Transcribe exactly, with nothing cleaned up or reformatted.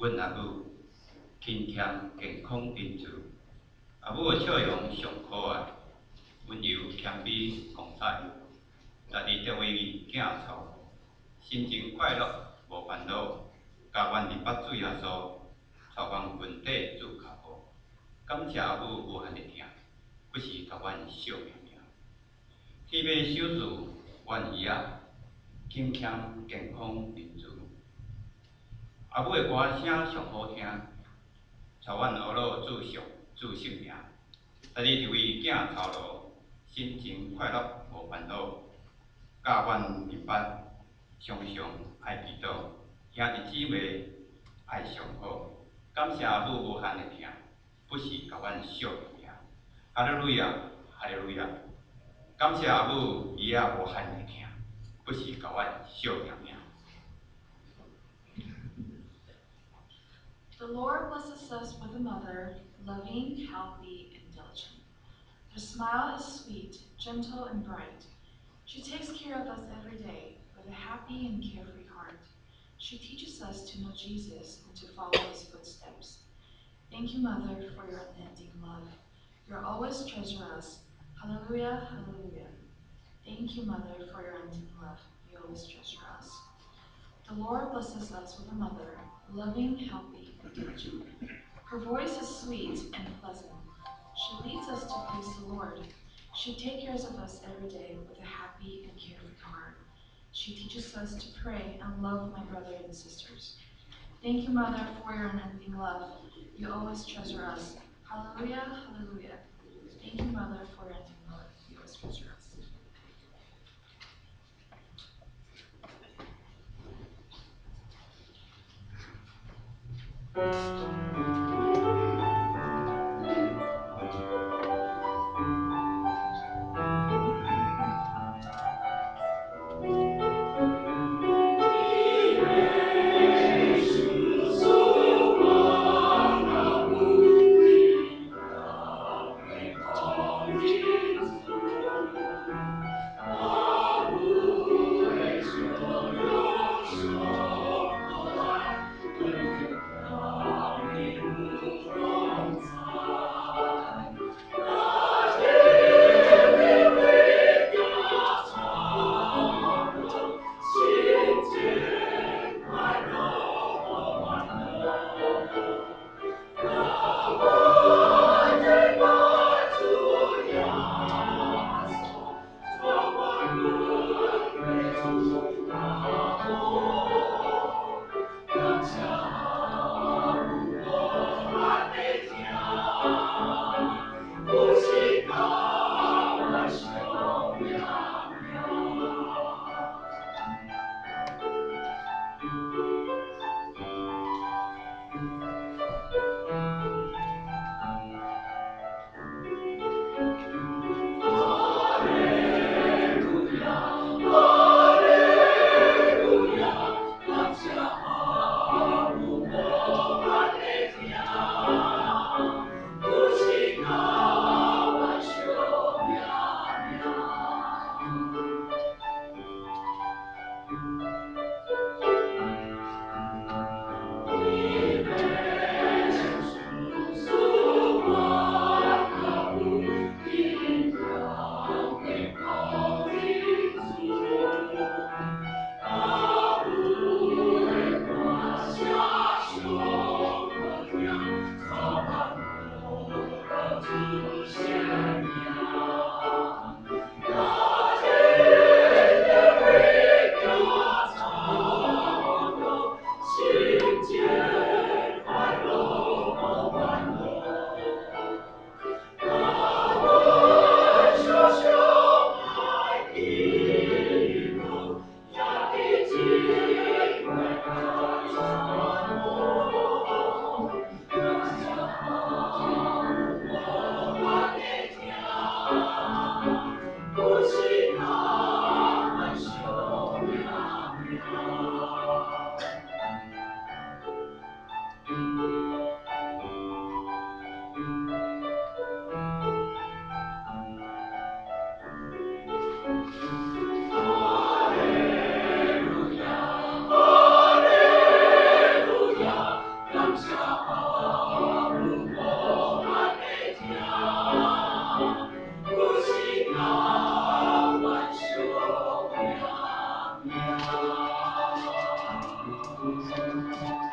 阮阿母勤俭健康珍珠，阿母的笑容上可爱，温柔谦卑光彩，家己得为囝操，心情快乐无烦恼，家阮二八水阿苏，操阮裙底做脚步，感谢阿母无限的疼，不时甲阮笑眯眯。天马守住阮儿仔，勤俭健康珍珠。阿母的歌声上好听，操阮学老做上做性命，家己就为囝操劳，心情快乐无烦恼。教阮明白，常常爱祈祷，兄弟姊妹爱相好。感谢阿母无限的疼，不时甲阮笑眯眯。哈利路亚，哈利路亚！感谢阿母儿仔无限的疼，不时甲阮笑眯眯。 The Lord blesses us with a mother, loving, healthy, and diligent. Her smile is sweet, gentle, and bright. She takes care of us every day with a happy and carefree heart. She teaches us to know Jesus and to follow his footsteps. Thank you, Mother, for your unending love. You always treasure us. Hallelujah, hallelujah. Thank you, Mother, for your unending love. You always treasure us. The Lord blesses us with a mother, loving, healthy, and diligent. Her voice is sweet and pleasant. She leads us to praise the Lord. She takes care of us every day with a happy and carefree heart. She teaches us to pray and love my brothers and sisters. Thank you, Mother, for your unending love. You always treasure us. Hallelujah, hallelujah. Thank you, Mother, for your unending love. You always treasure us. Thank you.